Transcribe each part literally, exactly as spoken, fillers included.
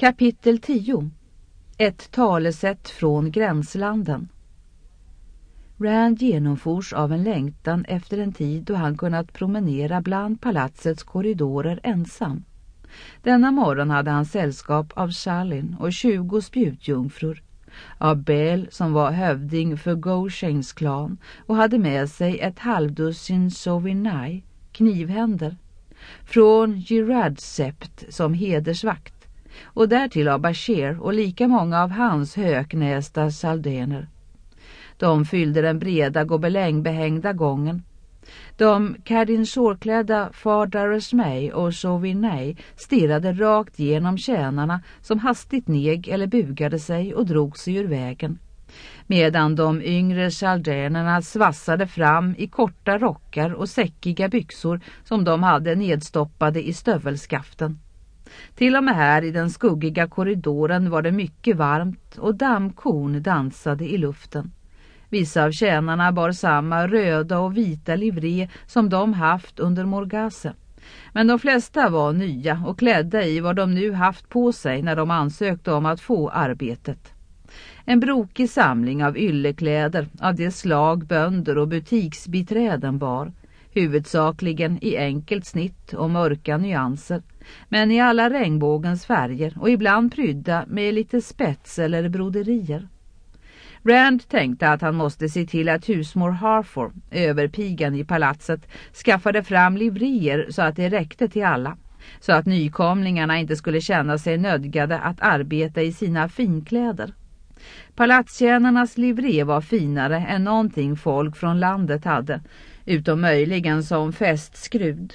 Kapitel tio. Ett talesätt från gränslanden. Rand genomfors av en längtan efter en tid då han kunnat promenera bland palatsets korridorer ensam. Denna morgon hade han sällskap av Shalin och tjugo spjutjungfrur, av Bel som var hövding för Goshains klan och hade med sig ett halvdussin Sovinai, knivhänder, från Girads sept som hedersvakt, och därtill av Bashir och lika många av hans höknästa saldener. De fyllde den breda gobelängbehängda gången. De kardinsorklädda Fardaresmay och Sovinay stirrade rakt genom tjänarna som hastigt neg eller bugade sig och drog sig ur vägen, medan de yngre saldenerna svassade fram i korta rockar och säckiga byxor som de hade nedstoppade i stövelskaften. Till och med här i den skuggiga korridoren var det mycket varmt och dammkorn dansade i luften. Vissa av tjänarna bar samma röda och vita livré som de haft under Morgase. Men de flesta var nya och klädda i vad de nu haft på sig när de ansökte om att få arbetet. En brokig samling av yllekläder av det slag bönder och butiksbiträden bar, huvudsakligen i enkelt snitt och mörka nyanser, men i alla regnbågens färger och ibland prydda med lite spets eller broderier. Rand tänkte att han måste se till att husmor Harfor, överpigan i palatset, skaffade fram livrier så att det räckte till alla, så att nykomlingarna inte skulle känna sig nödgade att arbeta i sina finkläder. Palatstjänarnas livre var finare än någonting folk från landet hade, utom möjligen som fästskrud.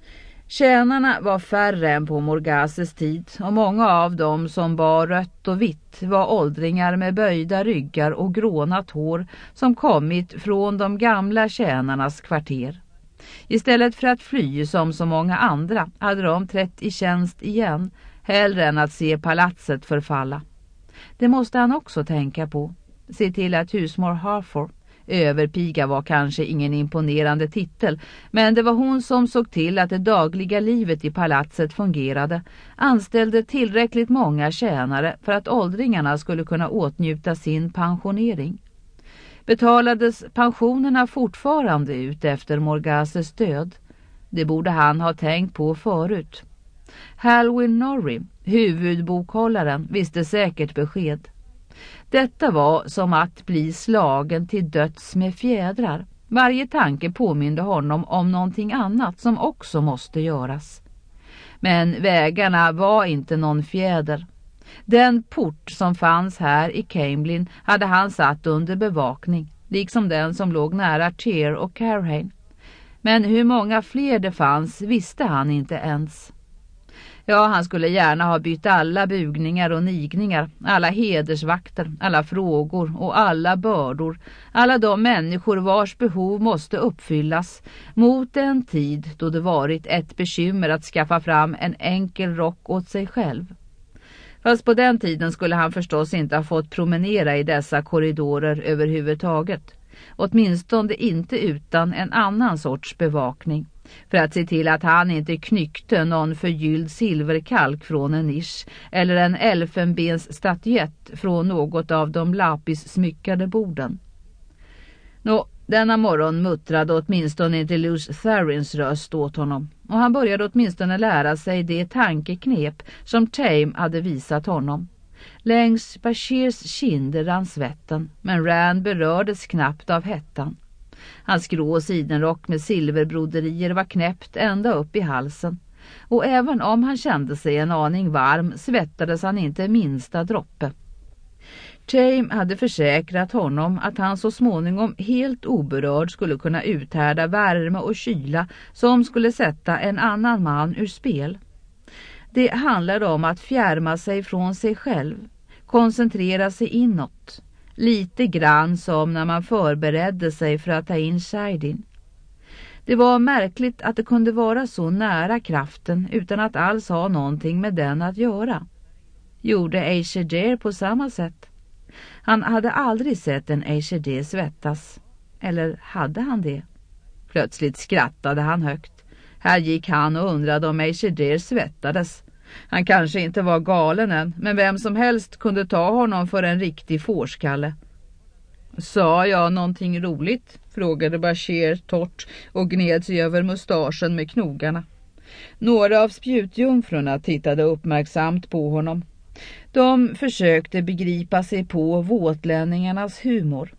Tjänarna var färre än på Morgases tid och många av dem som bar rött och vitt var åldringar med böjda ryggar och grånat hår som kommit från de gamla tjänarnas kvarter. Istället för att fly som så många andra hade de trätt i tjänst igen, hellre än att se palatset förfalla. Det måste han också tänka på. Se till att husmor Harfor, överpiga var kanske ingen imponerande titel, men det var hon som såg till att det dagliga livet i palatset fungerade, anställde tillräckligt många tjänare för att åldringarna skulle kunna åtnjuta sin pensionering. Betalades pensionerna fortfarande ut efter Morgases död? Det borde han ha tänkt på förut. Halwyn Norrie, huvudbokhållaren, visste säkert besked. Detta var som att bli slagen till döds med fjädrar. Varje tanke påminde honom om någonting annat som också måste göras. Men vägarna var inte någon fjäder. Den port som fanns här i Camelin hade han satt under bevakning, liksom den som låg nära Tyr och Carhain. Men hur många fler det fanns visste han inte ens. Ja, han skulle gärna ha bytt alla bugningar och nigningar, alla hedersvakter, alla frågor och alla bördor, alla de människor vars behov måste uppfyllas, mot en tid då det varit ett bekymmer att skaffa fram en enkel rock åt sig själv. Fast på den tiden skulle han förstås inte ha fått promenera i dessa korridorer överhuvudtaget, åtminstone inte utan en annan sorts bevakning, för att se till att han inte knyckte någon förgylld silverkalk från en nisch eller en elfenbens statyett från något av de lapis smyckade borden. Nå, denna morgon muttrade åtminstone inte Luce Tharins röst åt honom, och han började åtminstone lära sig det tankeknep som Tame hade visat honom. Längs Bashirs kinder rann svetten, men Rand berördes knappt av hettan. Hans grå sidenrock med silverbroderier var knäppt ända upp i halsen, och även om han kände sig en aning varm svettades han inte minsta droppe. Tame hade försäkrat honom att han så småningom helt oberörd skulle kunna uthärda värme och kyla som skulle sätta en annan man ur spel. Det handlade om att fjärma sig från sig själv, koncentrera sig inåt, lite grann som när man förberedde sig för att ta in Shaidin. Det var märkligt att det kunde vara så nära kraften utan att alls ha någonting med den att göra. Gjorde Aishedar på samma sätt? Han hade aldrig sett en Aishedar svettas. Eller hade han det? Plötsligt skrattade han högt. Här gick han och undrade om Aishedar svettades. Han kanske inte var galen än, men vem som helst kunde ta honom för en riktig fårskalle. Sa jag någonting roligt? Frågade Bashir torrt och gned sig över mustaschen med knogarna. Några av spjutjungfrurna tittade uppmärksamt på honom. De försökte begripa sig på våtlänningarnas humor.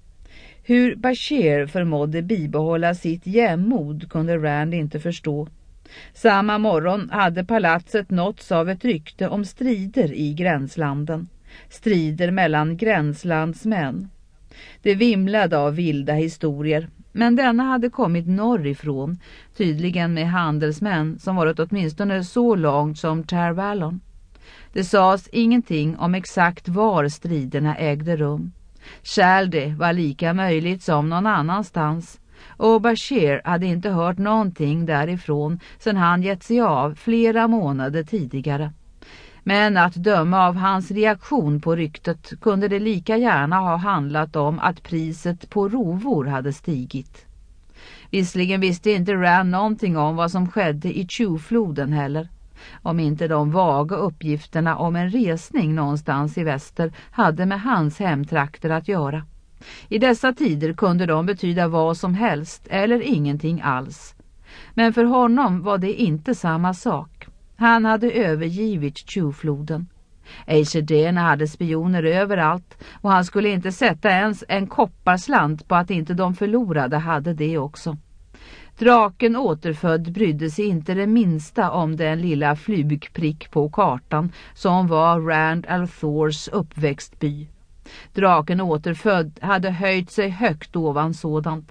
Hur Bashir förmådde bibehålla sitt jämmod kunde Rand inte förstå. Samma morgon hade palatset nåtts av ett rykte om strider i gränslanden. Strider mellan gränslandsmän. Det vimlade av vilda historier, men denna hade kommit norrifrån, tydligen med handelsmän som varit åtminstone så långt som Tar Valon. Det sades ingenting om exakt var striderna ägde rum. Shalde var lika möjligt som någon annanstans, och Bashir hade inte hört någonting därifrån sedan han gett sig av flera månader tidigare. Men att döma av hans reaktion på ryktet kunde det lika gärna ha handlat om att priset på rovor hade stigit. Visserligen visste inte Rand någonting om vad som skedde i Tjufloden heller, om inte de vaga uppgifterna om en resning någonstans i väster hade med hans hemtrakter att göra. I dessa tider kunde de betyda vad som helst eller ingenting alls. Men för honom var det inte samma sak. Han hade övergivit Tjufloden. Eishedena hade spioner överallt och han skulle inte sätta ens en kopparslant på att inte de förlorade hade det också. Draken återfödd brydde sig inte det minsta om den lilla flygprick på kartan som var Rand al'Thors uppväxtby. Draken återfödd hade höjt sig högt ovan sådant.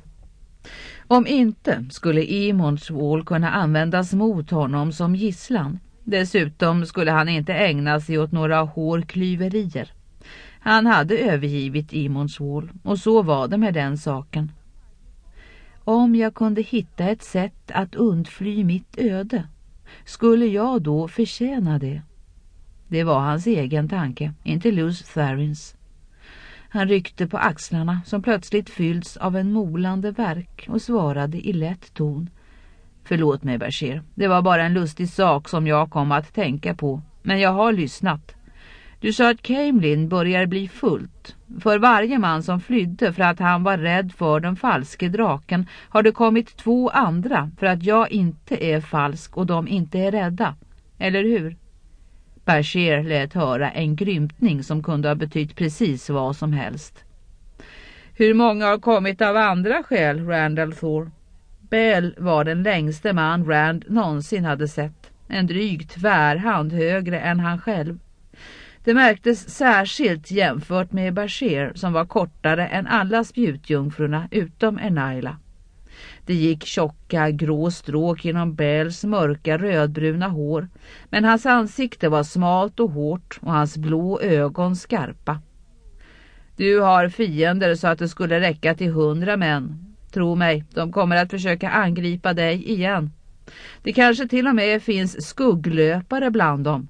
Om inte skulle Emons Wall kunna användas mot honom som gisslan. Dessutom skulle han inte ägna sig åt några hårklyverier. Han hade övergivit Emons Wall, och så var det med den saken. Om jag kunde hitta ett sätt att undfly mitt öde, skulle jag då förtjäna det? Det var hans egen tanke, inte Luz Tharins. Han ryckte på axlarna som plötsligt fyllts av en molande värk och svarade i lätt ton. Förlåt mig, Bashir. Det var bara en lustig sak som jag kom att tänka på. Men jag har lyssnat. Du sa att Caemlyn börjar bli fullt. För varje man som flydde för att han var rädd för den falske draken har det kommit två andra för att jag inte är falsk och de inte är rädda. Eller hur? Bashir lät höra en grymtning som kunde ha betytt precis vad som helst. Hur många har kommit av andra skäl, Rand al'Thor? Bell var den längste man Rand någonsin hade sett. En dryg tvärhand högre än han själv. Det märktes särskilt jämfört med Bashir som var kortare än alla spjutjungfrurna utom Enaila. Det gick tjocka grå stråk genom Bells mörka rödbruna hår, men hans ansikte var smalt och hårt och hans blå ögon skarpa. Du har fiender så att det skulle räcka till hundra män. Tro mig, de kommer att försöka angripa dig igen. Det kanske till och med finns skugglöpare bland dem.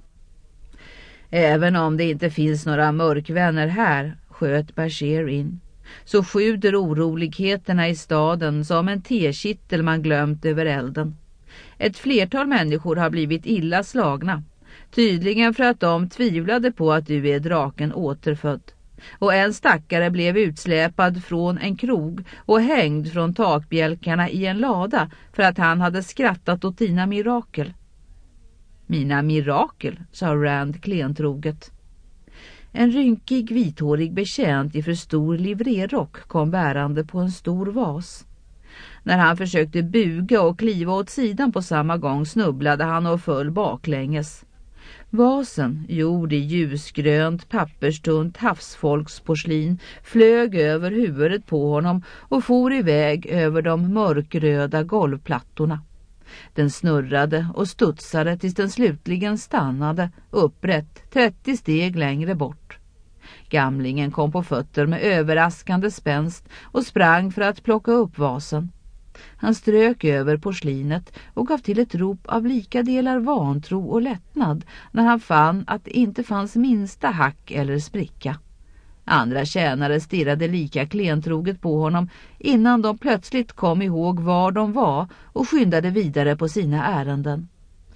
Även om det inte finns några mörkvänner här, sköt Bashir in, så sjuder oroligheterna i staden som en tekittel man glömt över elden. Ett flertal människor har blivit illa slagna, tydligen för att de tvivlade på att du är draken återfödd. Och en stackare blev utsläpad från en krog och hängd från takbjälkarna i en lada för att han hade skrattat åt dina mirakel. Mina mirakel, sa Rand klentroget. En rynkig vithårig betjänt i för stor livrerock kom bärande på en stor vas. När han försökte buga och kliva åt sidan på samma gång snubblade han och föll baklänges. Vasen, gjord i ljusgrönt, papperstunt havsfolksporslin, flög över huvudet på honom och for iväg över de mörkröda golvplattorna. Den snurrade och studsade tills den slutligen stannade upprätt trettio steg längre bort. Gamlingen kom på fötter med överraskande spänst och sprang för att plocka upp vasen. Han strök över porslinet och gav till ett rop av lika delar vantro och lättnad när han fann att det inte fanns minsta hack eller spricka. Andra tjänare stirrade lika klentroget på honom innan de plötsligt kom ihåg var de var och skyndade vidare på sina ärenden.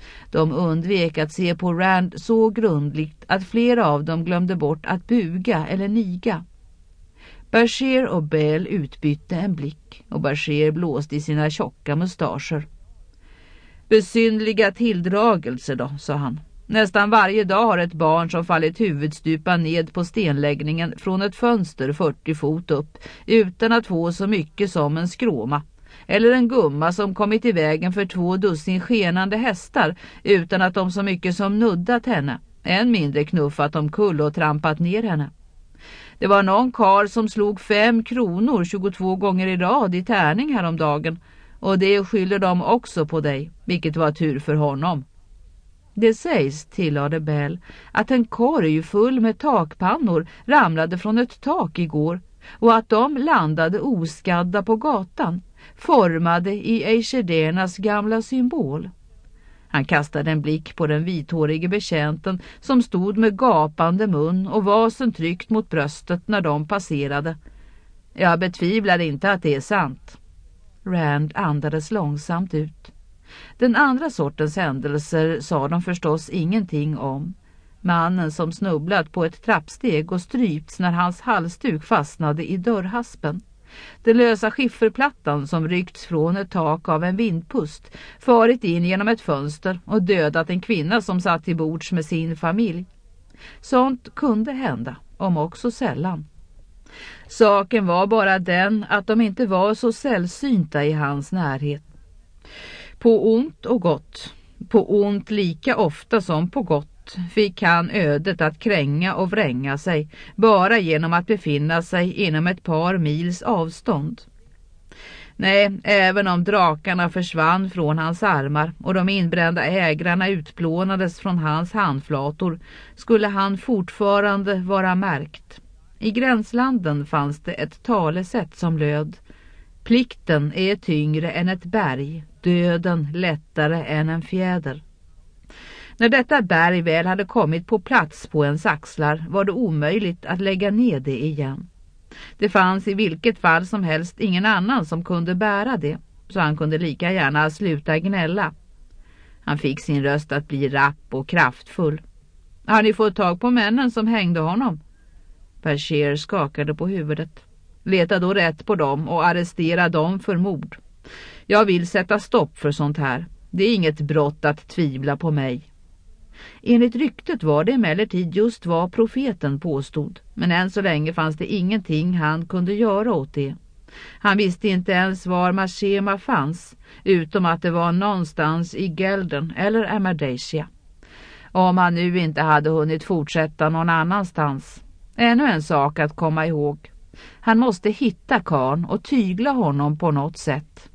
De undvek att se på Rand så grundligt att flera av dem glömde bort att buga eller niga. Bashir och Bell utbytte en blick och Bashir blåste i sina tjocka mustascher. Besynliga tilldragelser då, sa han. Nästan varje dag har ett barn som fallit huvudstupa ned på stenläggningen från ett fönster fyrtio fot upp utan att få så mycket som en skråma. Eller en gumma som kommit i vägen för två dussin skenande hästar utan att de så mycket som nuddat henne. Än mindre knuffat omkull och trampat ner henne. Det var någon karl som slog fem kronor tjugotvå gånger i rad i tärning häromdagen. Och det skyller de också på dig, vilket var tur för honom. Det sägs, tillade Bell, att en korg full med takpannor ramlade från ett tak igår och att de landade oskadda på gatan, formade i Eishedernas gamla symbol. Han kastade en blick på den vithårige betjänten som stod med gapande mun och vasen tryckt mot bröstet när de passerade. Jag betvivlar inte att det är sant. Rand andades långsamt ut. Den andra sortens händelser sa de förstås ingenting om. Mannen som snubblat på ett trappsteg och strypts när hans halsduk fastnade i dörrhaspen. Den lösa skifferplattan som ryckts från ett tak av en vindpust, farit in genom ett fönster och dödat en kvinna som satt till bords med sin familj. Sånt kunde hända, om också sällan. Saken var bara den att de inte var så sällsynta i hans närhet. På ont och gott, på ont lika ofta som på gott, fick han ödet att kränga och vränga sig bara genom att befinna sig inom ett par mils avstånd. Nej, även om drakarna försvann från hans armar och de inbrända ägrarna utplånades från hans handflator skulle han fortfarande vara märkt. I gränslanden fanns det ett talesätt som löd: plikten är tyngre än ett berg, döden lättare än en fjäder. När detta berg väl hade kommit på plats på ens axlar var det omöjligt att lägga ner det igen. Det fanns i vilket fall som helst ingen annan som kunde bära det, så han kunde lika gärna sluta gnälla. Han fick sin röst att bli rapp och kraftfull. Har ni fått tag på männen som hängde honom? Bashir skakade på huvudet. Leta då rätt på dem och arrestera dem för mord. Jag vill sätta stopp för sånt här. Det är inget brott att tvivla på mig. Enligt ryktet var det emellertid just vad profeten påstod. Men än så länge fanns det ingenting han kunde göra åt det. Han visste inte ens var Mashema fanns, utom att det var någonstans i Gelden eller Amardacia. Om han nu inte hade hunnit fortsätta någon annanstans. Ännu en sak att komma ihåg. Han måste hitta karln och tygla honom på något sätt.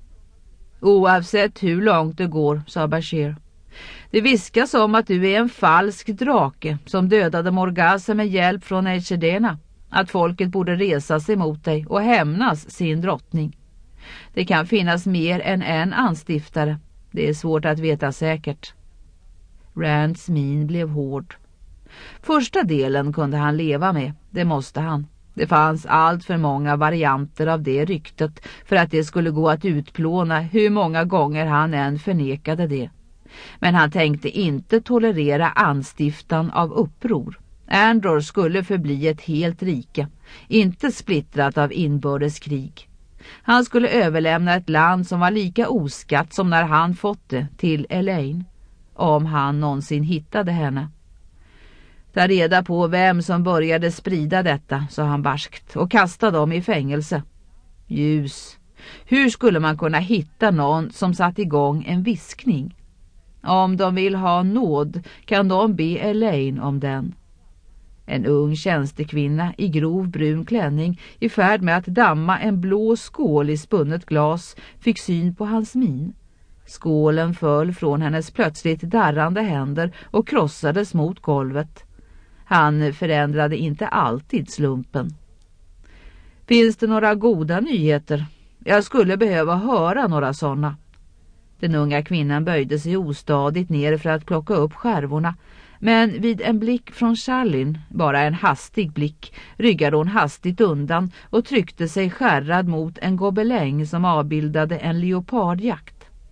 Oavsett hur långt det går, sa Bashir. Det viskas om att du är en falsk drake som dödade Morgase med hjälp från Eishederna. Att folket borde resa sig mot dig och hämnas sin drottning. Det kan finnas mer än en anstiftare. Det är svårt att veta säkert. Rands min blev hård. Första delen kunde han leva med, det måste han. Det fanns allt för många varianter av det ryktet för att det skulle gå att utplåna hur många gånger han än förnekade det. Men han tänkte inte tolerera anstiftan av uppror. Andor skulle förbli ett helt rike, inte splittrat av inbördeskrig. Han skulle överlämna ett land som var lika oskatt som när han fått det till Elaine, om han någonsin hittade henne. Ta reda på vem som började sprida detta, sa han barskt, och kasta dem i fängelse. Ljus. Hur skulle man kunna hitta någon som satt igång en viskning? Om de vill ha nåd kan de be Elaine om den. En ung tjänstekvinna i grov brun klänning i färd med att damma en blå skål i spunnet glas fick syn på hans min. Skålen föll från hennes plötsligt darrande händer och krossades mot golvet. Han förändrade inte alltid slumpen. Finns det några goda nyheter? Jag skulle behöva höra några sådana. Den unga kvinnan böjde sig ostadigt ner för att plocka upp skärvorna. Men vid en blick från Charlin, bara en hastig blick, ryggade hon hastigt undan och tryckte sig skärrad mot en gobeläng som avbildade en leopardjakt.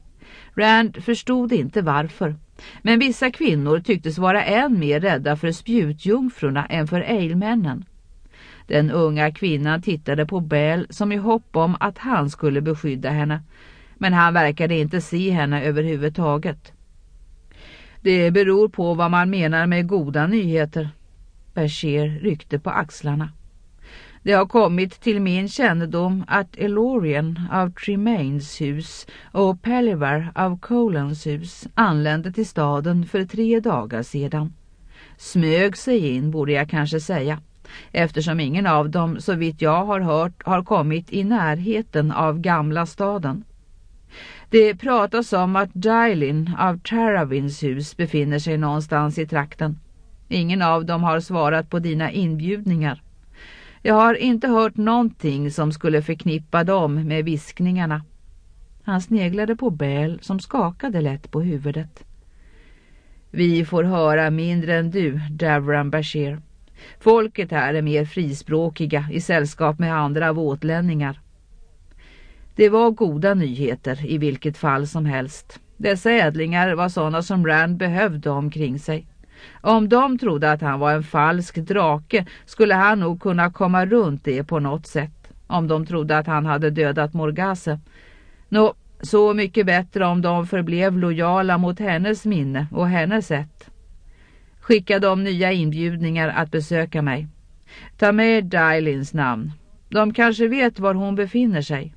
Rand förstod inte varför, men vissa kvinnor tycktes vara än mer rädda för spjutjungfrurna än för ejlmännen. Den unga kvinnan tittade på Bell som i hopp om att han skulle beskydda henne, men han verkade inte se henne överhuvudtaget. Det beror på vad man menar med goda nyheter. Bashir ryckte på axlarna. Det har kommit till min kännedom att Elorian av Tremaines hus och Pellivar av Colans hus anlände till staden för tre dagar sedan. Smög sig in, borde jag kanske säga, eftersom ingen av dem, så vitt jag har hört, har kommit i närheten av gamla staden. Det pratas om att Dylin av Taravins hus befinner sig någonstans i trakten. Ingen av dem har svarat på dina inbjudningar. Jag har inte hört någonting som skulle förknippa dem med viskningarna. Han sneglade på Bell som skakade lätt på huvudet. Vi får höra mindre än du, Davran Bashir. Folket här är mer frispråkiga i sällskap med andra våtlänningar. Det var goda nyheter i vilket fall som helst. Dessa ädlingar var sådana som Rand behövde omkring sig. Om de trodde att han var en falsk drake skulle han nog kunna komma runt det på något sätt. Om de trodde att han hade dödat Morgase. Nå, så mycket bättre om de förblev lojala mot hennes minne och hennes sätt. Skicka dem nya inbjudningar att besöka mig. Ta med Dylins namn. De kanske vet var hon befinner sig.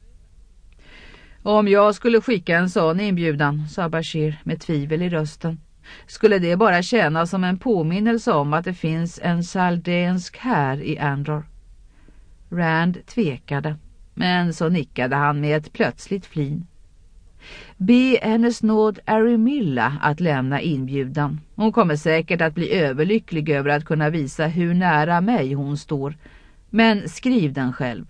Om jag skulle skicka en sån inbjudan, sa Bashir med tvivel i rösten, skulle det bara kännas som en påminnelse om att det finns en saldensk här i Andor. Rand tvekade, men så nickade han med ett plötsligt flin. Be hennes nåd Arimilla att lämna inbjudan. Hon kommer säkert att bli överlycklig över att kunna visa hur nära mig hon står. Men skriv den själv.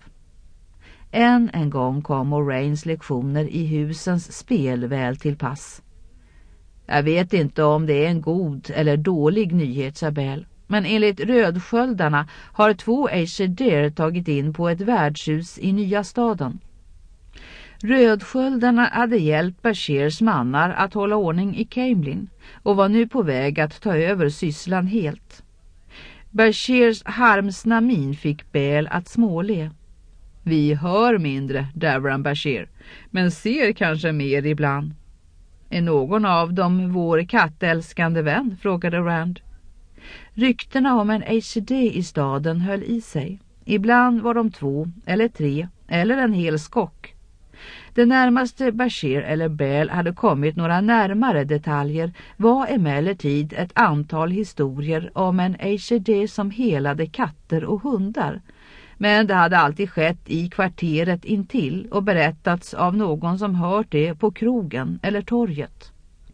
Än en gång kom Moraines lektioner i husens spel väl till pass. Jag vet inte om det är en god eller dålig nyhet, sa Bell, men enligt rödsköldarna har två Aesir tagit in på ett värdshus i nya staden. Rödsköldarna hade hjälpt Bashirs mannar att hålla ordning i Caemlyn och var nu på väg att ta över sysslan helt. Bashirs harmsna min fick Bell att småle. Vi hör mindre, Davran Bashir, men ser kanske mer ibland. Är någon av dem vår kattälskande vän? Frågade Rand. Ryktena om en Aesir i staden höll i sig. Ibland var de två eller tre eller en hel skock. Det närmaste Bashir eller Bell hade kommit några närmare detaljer var emellertid ett antal historier om en Aesir som helade katter och hundar. Men det hade alltid skett i kvarteret intill och berättats av någon som hört det på krogen eller torget.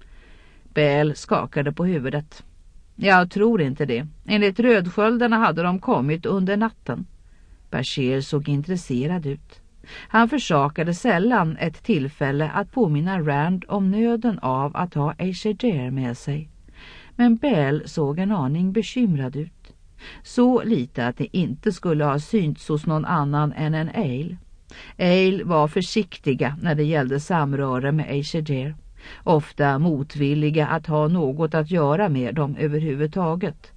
Bell skakade på huvudet. Jag tror inte det. Enligt rödsköldarna hade de kommit under natten. Bashir såg intresserad ut. Han försakade sällan ett tillfälle att påminna Rand om nöden av att ha Aesir med sig. Men Bell såg en aning bekymrad ut. Så lite att det inte skulle ha synts hos någon annan än en Aile. Aile var försiktiga när det gällde samröre med Aesir, ofta motvilliga att ha något att göra med dem överhuvudtaget.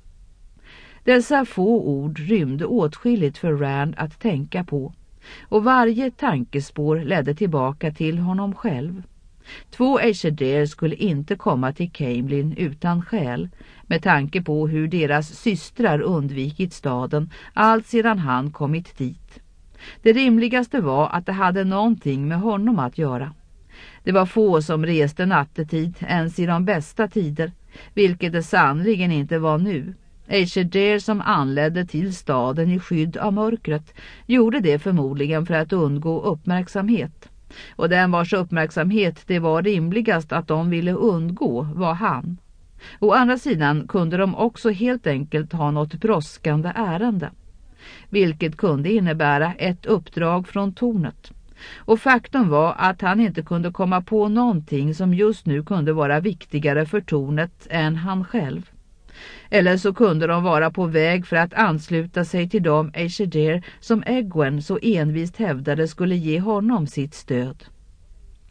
Dessa få ord rymde åtskilligt för Rand att tänka på, och varje tankespår ledde tillbaka till honom själv. Två Aesir skulle inte komma till Caemlyn utan skäl, med tanke på hur deras systrar undvikit staden allt sedan han kommit dit. Det rimligaste var att det hade någonting med honom att göra. Det var få som reste nattetid ens i de bästa tider, vilket det sannligen inte var nu. Aesir som anledde till staden i skydd av mörkret gjorde det förmodligen för att undgå uppmärksamhet. Och den vars uppmärksamhet det var rimligast att de ville undgå var han. Å andra sidan kunde de också helt enkelt ha något brådskande ärende, vilket kunde innebära ett uppdrag från tornet. Och faktum var att han inte kunde komma på någonting som just nu kunde vara viktigare för tornet än han själv. Eller så kunde de vara på väg för att ansluta sig till de Aesir som Egwene så envist hävdade skulle ge honom sitt stöd.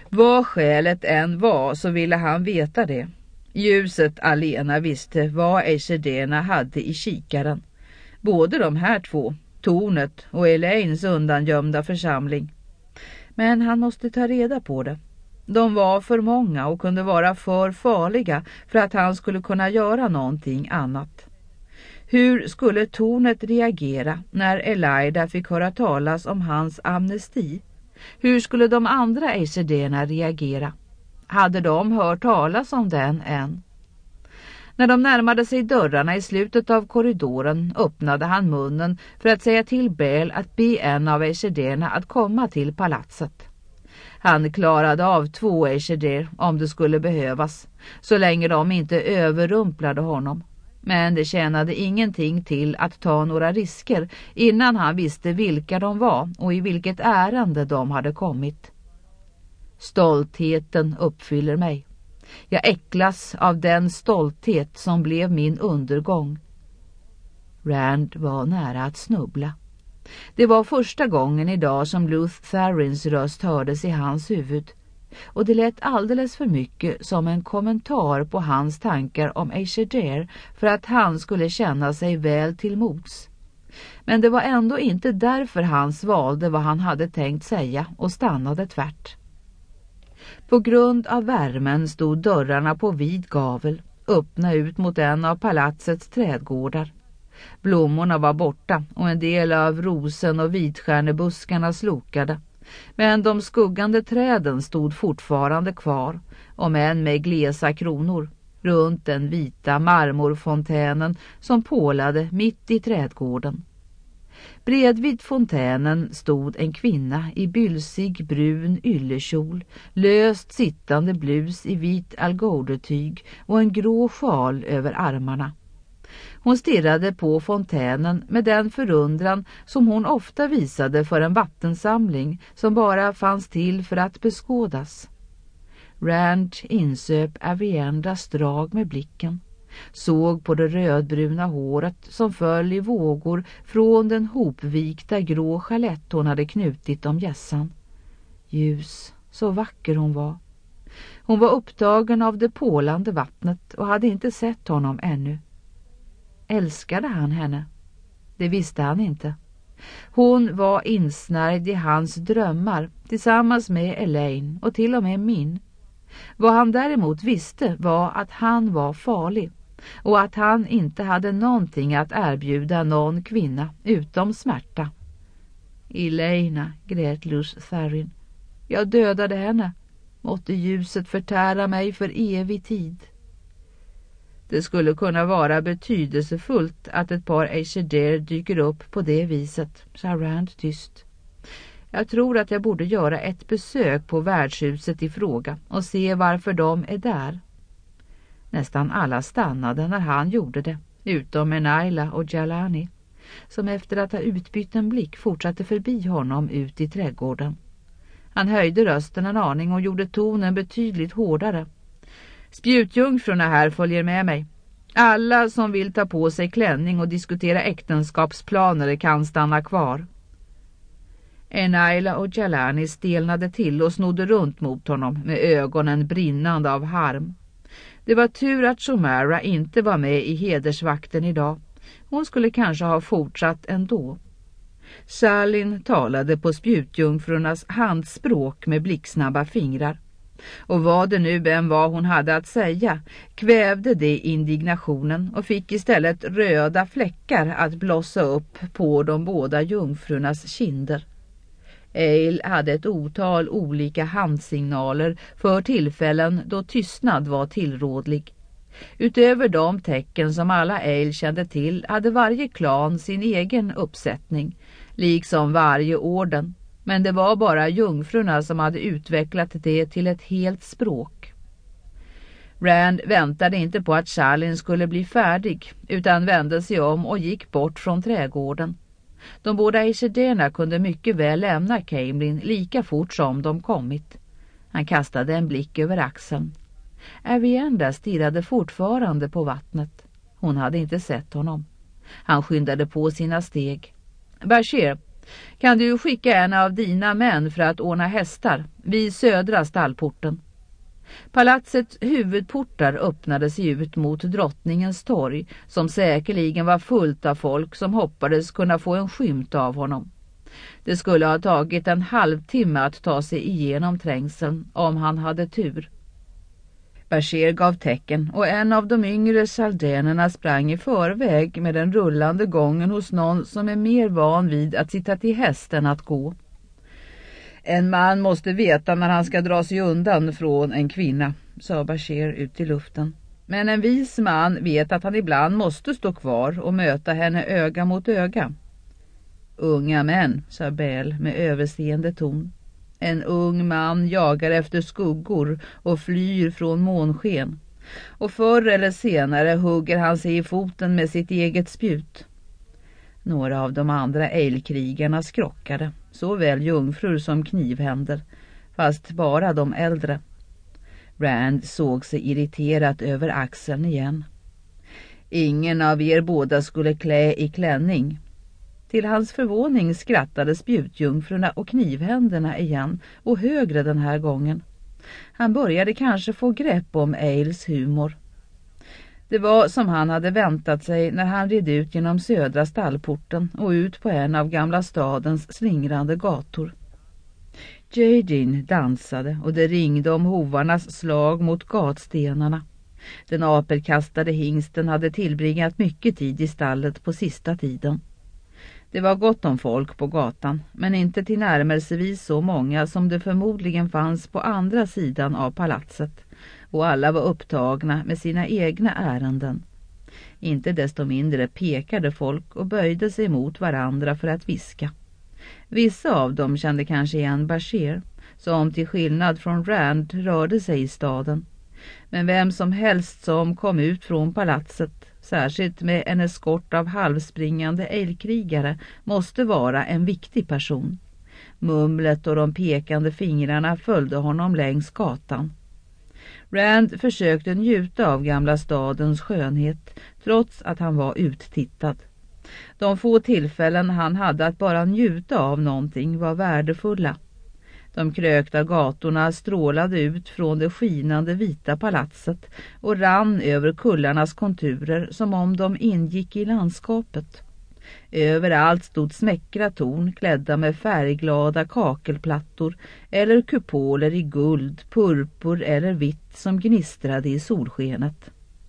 Vad skälet än var så ville han veta det. Ljuset alena visste vad Eshedena hade i kikaren. Både de här två, tornet och Elaines undangömda församling. Men han måste ta reda på det. De var för många och kunde vara för farliga för att han skulle kunna göra någonting annat. Hur skulle tornet reagera när Elaida fick höra talas om hans amnesti? Hur skulle de andra Eshedena reagera? Hade de hört talas om den än? När de närmade sig dörrarna i slutet av korridoren öppnade han munnen för att säga till Bel att be en av Eshedena att komma till palatset. Han klarade av två Esheder om det skulle behövas, så länge de inte överrumplade honom. Men det tjänade ingenting till att ta några risker innan han visste vilka de var och i vilket ärende de hade kommit. Stoltheten uppfyller mig. Jag äcklas av den stolthet som blev min undergång. Rand var nära att snubbla. Det var första gången idag som Luth Tharins röst hördes i hans huvud. Och det lät alldeles för mycket som en kommentar på hans tankar om Esheder för att han skulle känna sig väl till mods. Men det var ändå inte därför han svalde vad han hade tänkt säga och stannade tvärt. På grund av värmen stod dörrarna på vid gavel, öppna ut mot en av palatsets trädgårdar. Blommorna var borta och en del av rosen och vitstjärnebuskarna slokade. Men de skuggande träden stod fortfarande kvar, om än med glesa kronor, runt den vita marmorfontänen som pålade mitt i trädgården. Bredvid fontänen stod en kvinna i bylsig brun yllekjol, löst sittande blus i vit algodotyg och en grå sjal över armarna. Hon stirrade på fontänen med den förundran som hon ofta visade för en vattensamling som bara fanns till för att beskådas. Rand insöp Aviendas drag med blicken, såg på det rödbruna håret som föll i vågor från den hopvikta grå chalett hon hade knutit om hjässan. Ljus, så vacker hon var. Hon var upptagen av det pålande vattnet och hade inte sett honom ännu. Älskade han henne? Det visste han inte. Hon var insnärjd i hans drömmar tillsammans med Elaine och till och med min. Vad han däremot visste var att han var farlig och att han inte hade någonting att erbjuda någon kvinna utom smärta. Elaina, grät Luth Tharin. Jag dödade henne. Måtte ljuset förtära mig för evig tid. Det skulle kunna vara betydelsefullt att ett par Esheder dyker upp på det viset, sa Rand tyst. Jag tror att jag borde göra ett besök på värdshuset i fråga och se varför de är där. Nästan alla stannade när han gjorde det, utom Enaila och Jalani, som efter att ha utbytt en blick fortsatte förbi honom ut i trädgården. Han höjde rösten en aning och gjorde tonen betydligt hårdare. Spjutjungfrurna här följer med mig. Alla som vill ta på sig klänning och diskutera äktenskapsplaner kan stanna kvar. Enaila och Jalani stelnade till och snodde runt mot honom med ögonen brinnande av harm. Det var tur att Shomara inte var med i hedersvakten idag. Hon skulle kanske ha fortsatt ändå. Salin talade på spjutjungfrurnas handspråk med blicksnabba fingrar. Och vad det nu än var hon hade att säga kvävde det indignationen och fick istället röda fläckar att blossa upp på de båda jungfrurnas kinder. Eil hade ett otal olika handsignaler för tillfällen då tystnad var tillrådlig. Utöver de tecken som alla Eil kände till hade varje klan sin egen uppsättning, liksom varje orden. Men det var bara jungfrurna som hade utvecklat det till ett helt språk. Rand väntade inte på att Shalin skulle bli färdig utan vände sig om och gick bort från trädgården. De båda Eshederna kunde mycket väl lämna Caemlyn lika fort som de kommit. Han kastade en blick över axeln. Avienda stirrade fortfarande på vattnet. Hon hade inte sett honom. Han skyndade på sina steg. Bashir, Kan du skicka en av dina män för att ordna hästar vid södra stallporten? Palatsets huvudportar öppnade sig ut mot drottningens torg, som säkerligen var fullt av folk som hoppades kunna få en skymt av honom. Det skulle ha tagit en halvtimme att ta sig igenom trängseln om han hade tur. Bashir gav tecken och en av de yngre saldenerna sprang i förväg med den rullande gången hos någon som är mer van vid att sitta till hästen att gå. En man måste veta när han ska dra sig undan från en kvinna, sa Bashir ut i luften. Men en vis man vet att han ibland måste stå kvar och möta henne öga mot öga. Unga män, sa Bel med överseende ton. En ung man jagar efter skuggor och flyr från månsken. Och förr eller senare hugger han sig i foten med sitt eget spjut. Några av de andra ejlkrigarna skrockade, såväl jungfrur som knivhänder, fast bara de äldre. Rand såg sig irriterat över axeln igen. Ingen av er båda skulle klä i klänning. Till hans förvåning skrattade spjutjungfrurna och knivhänderna igen, och högre den här gången. Han började kanske få grepp om Ails humor. Det var som han hade väntat sig när han red ut genom södra stallporten och ut på en av gamla stadens slingrande gator. Jadin dansade och det ringde om hovarnas slag mot gatstenarna. Den apelkastade hingsten hade tillbringat mycket tid i stallet på sista tiden. Det var gott om folk på gatan, men inte tillnärmelsevis så många som det förmodligen fanns på andra sidan av palatset, och alla var upptagna med sina egna ärenden. Inte desto mindre pekade folk och böjde sig mot varandra för att viska. Vissa av dem kände kanske igen Bashir, som till skillnad från Rand rörde sig i staden. Men vem som helst som kom ut från palatset, särskilt med en eskort av halvspringande ejlkrigare, måste vara en viktig person. Mumlet och de pekande fingrarna följde honom längs gatan. Rand försökte njuta av gamla stadens skönhet, trots att han var uttittad. De få tillfällen han hade att bara njuta av någonting var värdefulla. De krökta gatorna strålade ut från det skinande vita palatset och rann över kullarnas konturer som om de ingick i landskapet. Överallt stod smäckra torn klädda med färgglada kakelplattor eller kupoler i guld, purpur eller vitt som gnistrade i solskenet.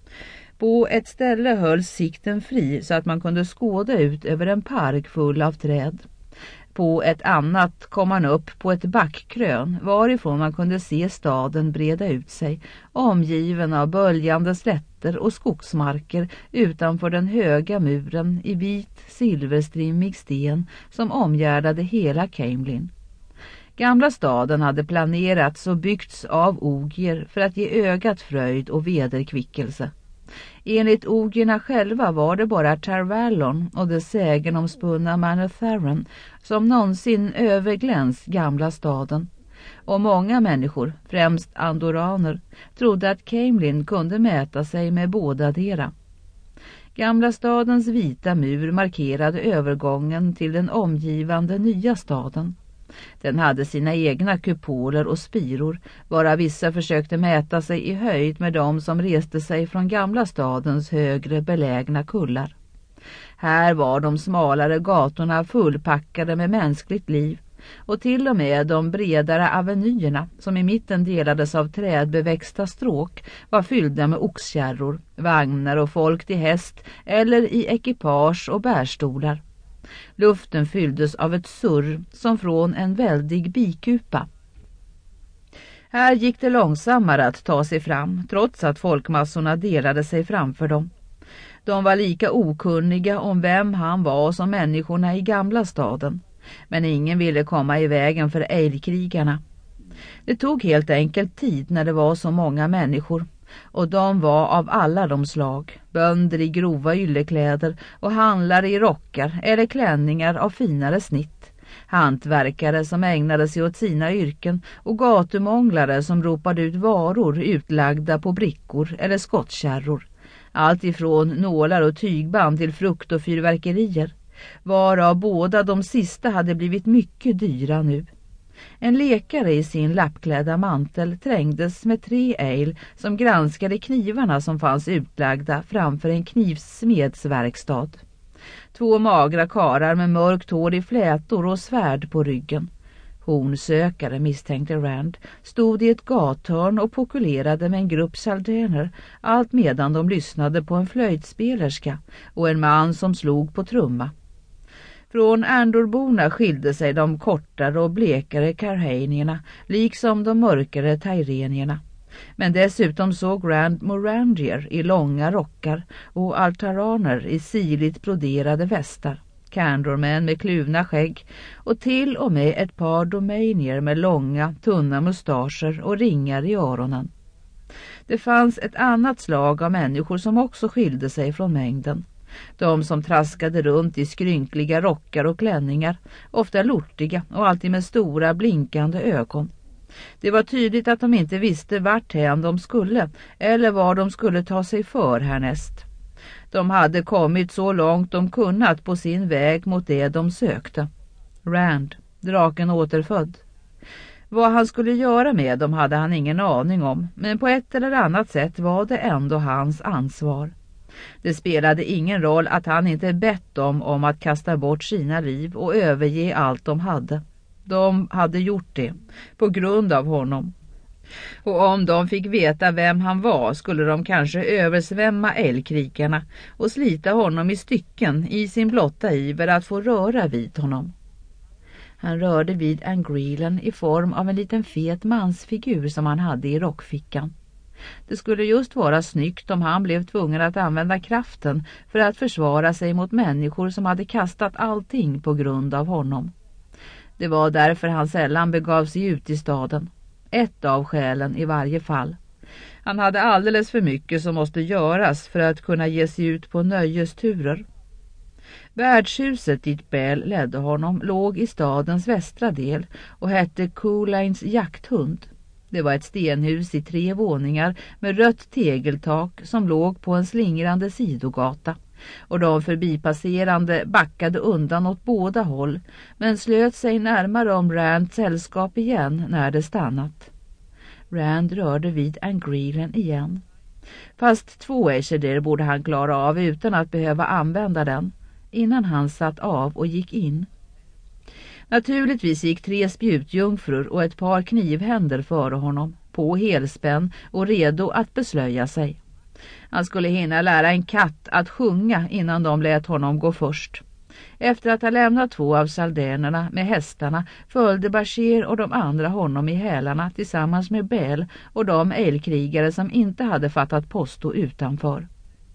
På ett ställe hölls sikten fri så att man kunde skåda ut över en park full av träd. På ett annat kom man upp på ett backkrön varifrån man kunde se staden breda ut sig, omgiven av böljande slätter och skogsmarker utanför den höga muren i vit silverstrimmig sten som omgärdade hela Caemlyn. Gamla staden hade planerats och byggts av ogier för att ge ögat fröjd och vederkvickelse. Enligt ogierna själva var det bara Tarvallon och det sägenomspunna Manor Theron som någonsin övergläns gamla staden. Och många människor, främst andoraner, trodde att Caemlyn kunde mäta sig med båda dera. Gamla stadens vita mur markerade övergången till den omgivande nya staden. Den hade sina egna kupoler och spiror, varav vissa försökte mäta sig i höjd med dem som reste sig från gamla stadens högre belägna kullar. Här var de smalare gatorna fullpackade med mänskligt liv, och till och med de bredare avenyerna, som i mitten delades av trädbeväxta stråk, var fyllda med oxkärror, vagnar och folk till häst eller i ekipage och bärstolar. Luften fylldes av ett surr som från en väldig bikupa. Här gick det långsammare att ta sig fram, trots att folkmassorna delade sig framför dem. De var lika okunniga om vem han var som människorna i gamla staden, men ingen ville komma i vägen för ejlkrigarna. Det tog helt enkelt tid när det var så många människor, och de var av alla de slag, bönder i grova yllekläder och handlare i rockar eller klänningar av finare snitt, hantverkare som ägnade sig åt sina yrken och gatumånglare som ropade ut varor utlagda på brickor eller skottkärror, allt ifrån nålar och tygband till frukt och fyrverkerier, varav båda de sista hade blivit mycket dyra nu. En läkare i sin lappklädda mantel trängdes med tre ale som granskade knivarna som fanns utlagda framför en knivsmedsverkstad. Två magra karar med mörkt hår i flätor och svärd på ryggen. Hornsökare, misstänkte Rand, stod i ett gathörn och pokulerade med en grupp saldener, allt medan de lyssnade på en flöjtspelerska och en man som slog på trumma. Från Andorborna skilde sig de kortare och blekare karhanierna, liksom de mörkare tyrenierna. Men dessutom såg Rand morandier i långa rockar och altaraner i siligt broderade västar, candormän med kluvna skägg och till och med ett par domainier med långa, tunna mustascher och ringar i öronen. Det fanns ett annat slag av människor som också skilde sig från mängden. De som traskade runt i skrynkliga rockar och klänningar, ofta lortiga och alltid med stora blinkande ögon. Det var tydligt att de inte visste vart hän de skulle eller var de skulle ta sig för härnäst. De hade kommit så långt de kunnat på sin väg mot det de sökte. Rand, draken återfödd. Vad han skulle göra med dem hade han ingen aning om, men på ett eller annat sätt var det ändå hans ansvar. Det spelade ingen roll att han inte bett dem om att kasta bort sina liv och överge allt de hade. De hade gjort det, på grund av honom. Och om de fick veta vem han var skulle de kanske översvämma älgkrikarna och slita honom i stycken i sin blotta iver att få röra vid honom. Han rörde vid Angreelen i form av en liten fet mansfigur som han hade i rockfickan. Det skulle just vara snyggt om han blev tvungen att använda kraften för att försvara sig mot människor som hade kastat allting på grund av honom. Det var därför han sällan begav sig ut i staden. Ett av skälen i varje fall. Han hade alldeles för mycket som måste göras för att kunna ge sig ut på nöjesturer. Värdshuset dit Bell ledde honom låg i stadens västra del och hette Coolains jakthund. Det var ett stenhus i tre våningar med rött tegeltak som låg på en slingrande sidogata. Och de förbipasserande backade undan åt båda håll men slöt sig närmare om Rands sällskap igen när det stannat. Rand rörde vid Angreelen igen. Fast två Aesir borde han klara av utan att behöva använda den innan han satt av och gick in. Naturligtvis gick tre spjutjungfrur och ett par knivhänder före honom, på helspänn och redo att beslöja sig. Han skulle hinna lära en katt att sjunga innan de lät honom gå först. Efter att ha lämnat två av saldernerna med hästarna följde Bashir och de andra honom i hälarna tillsammans med Bell och de älgkrigare som inte hade fattat posto utanför.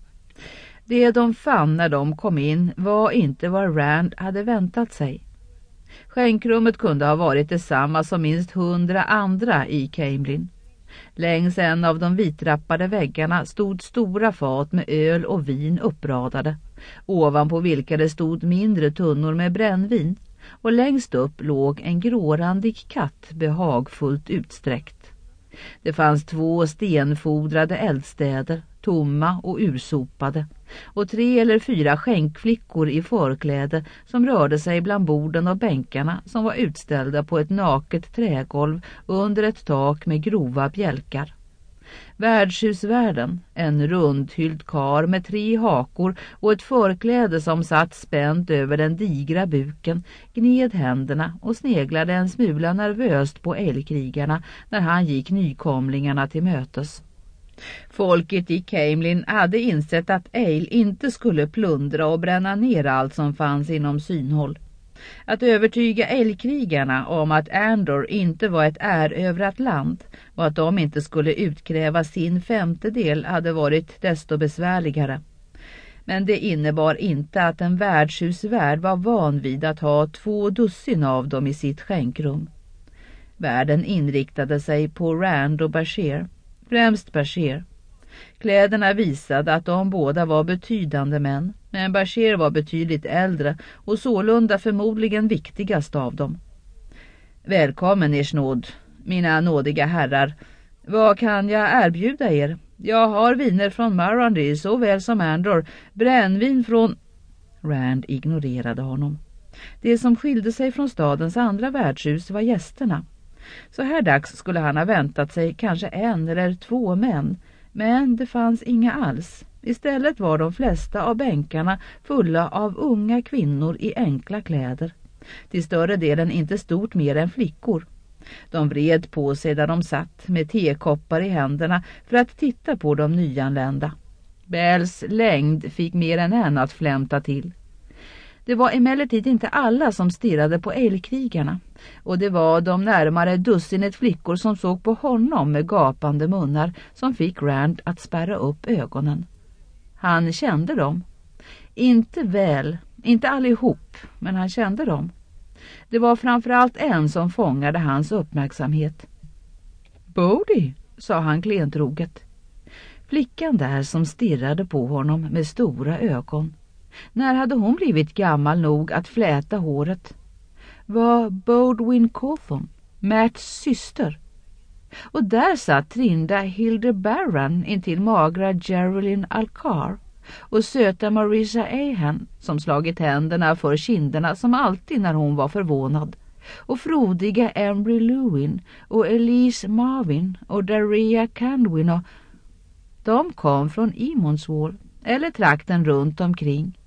Det de fann när de kom in var inte vad Rand hade väntat sig. Skänkrummet kunde ha varit detsamma som minst hundra andra i Caemlyn. Längs en av de vitrappade väggarna stod stora fat med öl och vin uppradade, ovanpå vilka det stod mindre tunnor med brännvin, och längst upp låg en grårandig katt behagfullt utsträckt. Det fanns två stenfodrade eldstäder, tomma och ursopade, och tre eller fyra skänkflickor i förkläde som rörde sig bland borden och bänkarna som var utställda på ett naket trägolv under ett tak med grova bjälkar. Värdshusvärden, en rundhyld kar med tre hakor och ett förkläde som satt spänt över den digra buken, gned händerna och sneglade en smula nervöst på älgkrigarna när han gick nykomlingarna till mötes. Folket i Caemlyn hade insett att Ale inte skulle plundra och bränna ner allt som fanns inom synhåll. Att övertyga älgkrigarna om att Andor inte var ett erövrat land och att de inte skulle utkräva sin femtedel hade varit desto besvärligare. Men det innebar inte att en värdshusvärd var van vid att ha två dussin av dem i sitt skänkrum. Värden inriktade sig på Rand och Bashir, främst Bashir. Kläderna visade att de båda var betydande män, men Bashir var betydligt äldre och sålunda förmodligen viktigast av dem. Välkommen, ers nåd, mina nådiga herrar. Vad kan jag erbjuda er? Jag har viner från Marandi såväl som Andor, brännvin från... Rand ignorerade honom. Det som skilde sig från stadens andra värdshus var gästerna. Så här dags skulle han ha väntat sig kanske en eller två män, men det fanns inga alls. Istället var de flesta av bänkarna fulla av unga kvinnor i enkla kläder. Till större delen inte stort mer än flickor. De vred på sig där de satt med tekoppar i händerna för att titta på de nyanlända. Bells längd fick mer än en att flämta till. Det var emellertid inte alla som stirrade på älgkrigarna, och det var de närmare dussinet flickor som såg på honom med gapande munnar som fick Rand att spärra upp ögonen. Han kände dem. Inte väl, inte allihop, men han kände dem. Det var framförallt en som fångade hans uppmärksamhet. "Bodhi", sa han klentroget. Flickan där som stirrade på honom med stora ögon. När hade hon blivit gammal nog att fläta håret? Var Bodwin Cawthon, Matts syster? Och där satt Trinda Hildebarren intill magra Geraldine Alcar och söta Marisa Ahan som slagit händerna för kinderna som alltid när hon var förvånad, och frodiga Embry Lewin och Elise Marvin och Daria Candwin, och de kom från Emonswall eller trakten runt omkring.